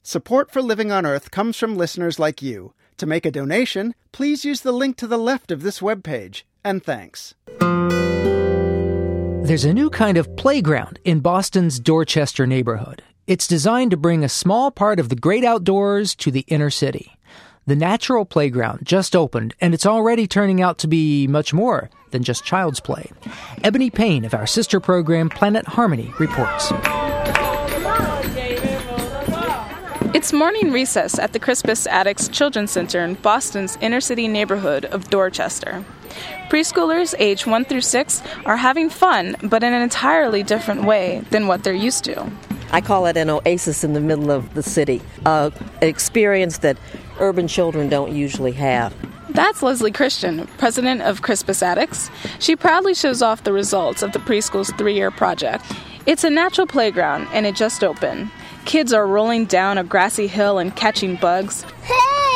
Support for Living on Earth comes from listeners like you. To make a donation, please use the link to the left of this webpage. And thanks. There's a new kind of playground in Boston's Dorchester neighborhood. It's designed to bring a small part of the great outdoors to the inner city. The Natural Playground just opened, and it's already turning out to be much more than just child's play. Ebony Payne of our sister program Planet Harmony reports. It's morning recess at the Crispus Attucks Children's Center in Boston's inner-city neighborhood of Dorchester. Preschoolers age 1 through 6 are having fun, but in an entirely different way than what they're used to. I call it an oasis in the middle of the city, an experience that urban children don't usually have. That's Leslie Christian, president of Crispus Attucks. She proudly shows off the results of the preschool's 3-year project. It's a natural playground, and it just opened. Kids are rolling down a grassy hill and catching bugs. Hey!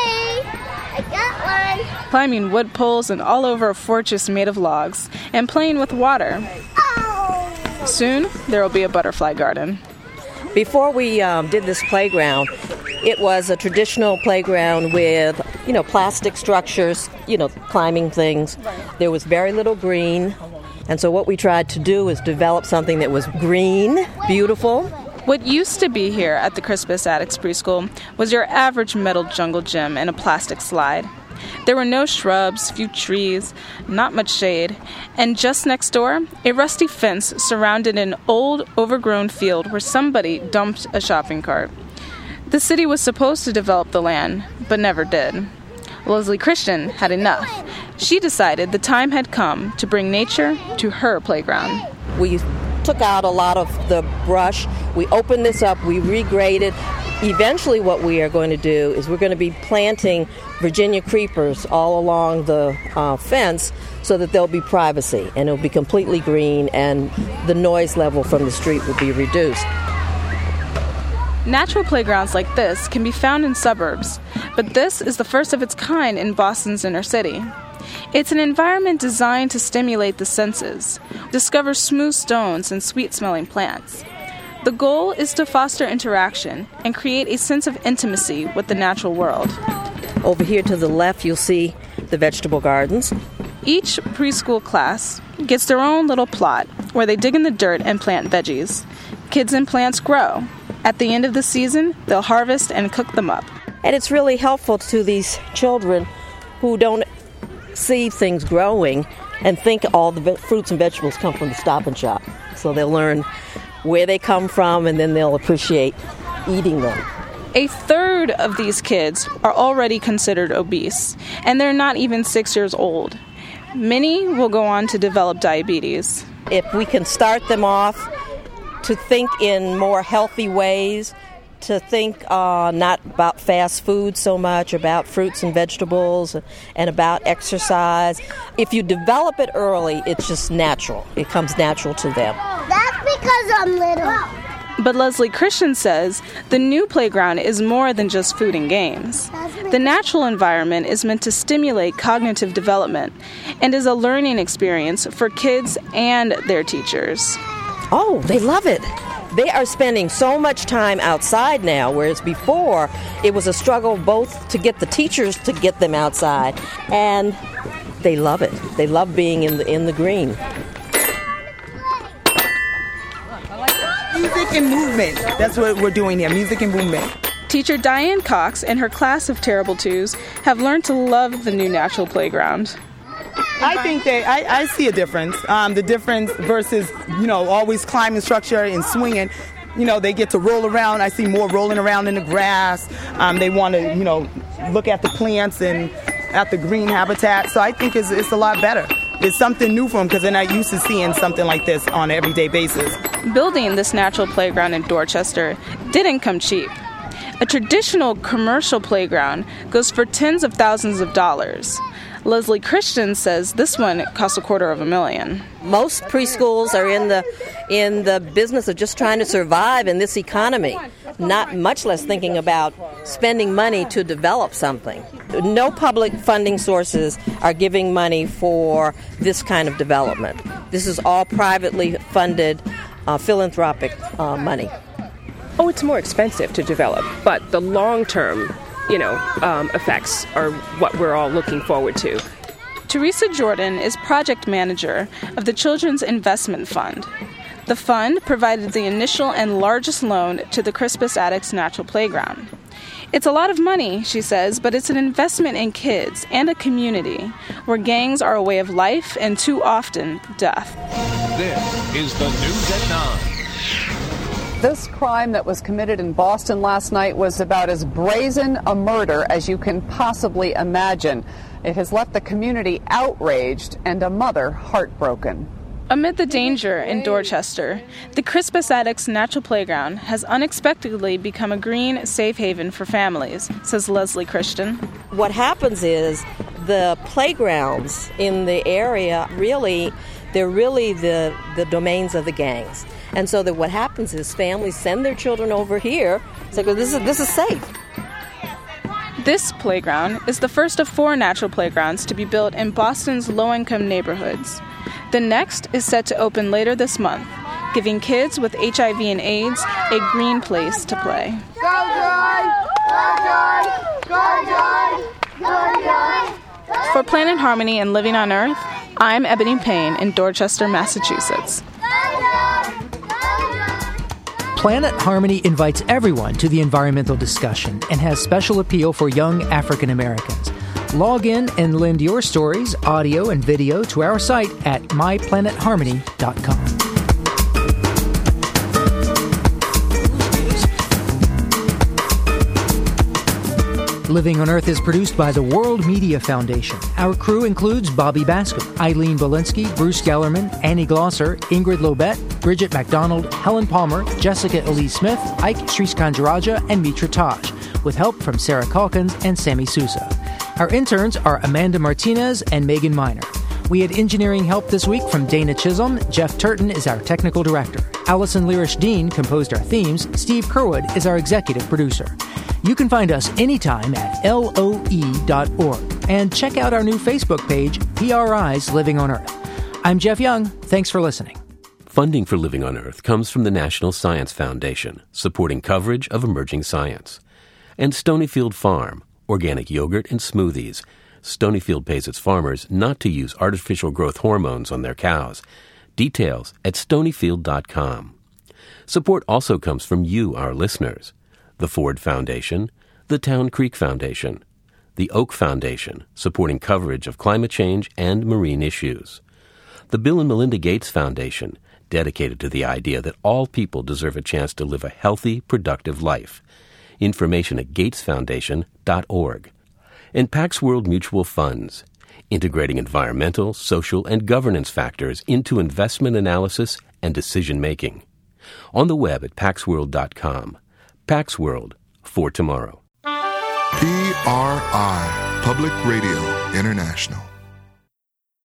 I got one! Climbing wood poles and all over a fortress made of logs, and playing with water. Oh! Soon, there will be a butterfly garden. Before we did this playground, it was a traditional playground with, plastic structures, climbing things. There was very little green. And so what we tried to do is develop something that was green, beautiful. What used to be here at the Crispus Attucks Preschool was your average metal jungle gym and a plastic slide. There were no shrubs, few trees, not much shade, and just next door, a rusty fence surrounded an old, overgrown field where somebody dumped a shopping cart. The city was supposed to develop the land, but never did. Leslie Christian had enough. She decided the time had come to bring nature to her playground. We took out a lot of the brush. We opened this up. We regraded. Eventually what we are going to do is we're going to be planting Virginia creepers all along the fence so that there'll be privacy and it'll be completely green and the noise level from the street will be reduced. Natural playgrounds like this can be found in suburbs, but this is the first of its kind in Boston's inner city. It's an environment designed to stimulate the senses, discover smooth stones and sweet-smelling plants. The goal is to foster interaction and create a sense of intimacy with the natural world. Over here to the left, you'll see the vegetable gardens. Each preschool class gets their own little plot where they dig in the dirt and plant veggies. Kids and plants grow. At the end of the season, they'll harvest and cook them up. And it's really helpful to these children who don't see things growing and think all the fruits and vegetables come from the Stop and Shop. So they'll learn where they come from and then they'll appreciate eating them. A third of these kids are already considered obese, and they're not even 6 years old. Many will go on to develop diabetes. If we can start them off to think in more healthy ways, to think not about fast food so much, about fruits and vegetables and about exercise. If you develop it early, it's just natural. It comes natural to them. That's because I'm little. But Leslie Christian says the new playground is more than just food and games. The natural environment is meant to stimulate cognitive development and is a learning experience for kids and their teachers. Oh, they love it. They are spending so much time outside now, whereas before it was a struggle both to get the teachers to get them outside, and they love it. They love being in the green. Music and movement. That's what we're doing here, music and movement. Teacher Diane Cox and her class of Terrible Twos have learned to love the new natural playground. I think I see a difference. The difference versus, always climbing structure and swinging. They get to roll around. I see more rolling around in the grass. They want to, look at the plants and at the green habitat. So I think it's a lot better. It's something new for them because they're not used to seeing something like this on an everyday basis. Building this natural playground in Dorchester didn't come cheap. A traditional commercial playground goes for tens of thousands of dollars. Leslie Christian says this one costs $250,000. Most preschools are in the business of just trying to survive in this economy, not much less thinking about spending money to develop something. No public funding sources are giving money for this kind of development. This is all privately funded philanthropic money. it's more expensive to develop, but the long-term, effects are what we're all looking forward to. Teresa Jordan is project manager of the Children's Investment Fund. The fund provided the initial and largest loan to the Crispus Attucks Natural Playground. It's a lot of money, she says, but it's an investment in kids and a community where gangs are a way of life and too often death. This is the News at 9. This crime that was committed in Boston last night was about as brazen a murder as you can possibly imagine. It has left the community outraged and a mother heartbroken. Amid the danger in Dorchester, the Crispus Attucks Natural Playground has unexpectedly become a green safe haven for families, says Leslie Christian. What happens is the playgrounds in the area they're really the domains of the gangs. And so that what happens is families send their children over here, say, this is safe. This playground is the first of 4 natural playgrounds to be built in Boston's low-income neighborhoods. The next is set to open later this month, giving kids with HIV and AIDS a green place to play. Go Joy! Go Joy! Go Joy! Go Joy! For Planet Harmony and Living on Earth, I'm Ebony Payne in Dorchester, Massachusetts. Planet Harmony invites everyone to the environmental discussion and has special appeal for young African Americans. Log in and lend your stories, audio and video, to our site at myplanetharmony.com. Living on Earth is produced by the World Media Foundation. Our crew includes Bobby Bascom, Eileen Belinsky, Bruce Gellerman, Annie Glosser, Ingrid Lobet, Bridget MacDonald, Helen Palmer, Jessica Elise Smith, Ike Sriskandarajah, and Mitra Taj, with help from Sarah Calkins and Sammy Sousa. Our interns are Amanda Martinez and Megan Miner. We had engineering help this week from Dana Chisholm. Jeff Turton is our technical director. Allison Lirish-Dean composed our themes. Steve Kerwood is our executive producer. You can find us anytime at LOE.org and check out our new Facebook page, PRI's Living on Earth. I'm Jeff Young. Thanks for listening. Funding for Living on Earth comes from the National Science Foundation, supporting coverage of emerging science. And Stonyfield Farm, organic yogurt and smoothies. Stonyfield pays its farmers not to use artificial growth hormones on their cows. Details at stonyfield.com. Support also comes from you, our listeners. The Ford Foundation, the Town Creek Foundation, the Oak Foundation, supporting coverage of climate change and marine issues, the Bill and Melinda Gates Foundation, dedicated to the idea that all people deserve a chance to live a healthy, productive life. Information at gatesfoundation.org. And Pax World Mutual Funds, integrating environmental, social, and governance factors into investment analysis and decision-making. On the web at paxworld.com. Pax World, for tomorrow. PRI, Public Radio International.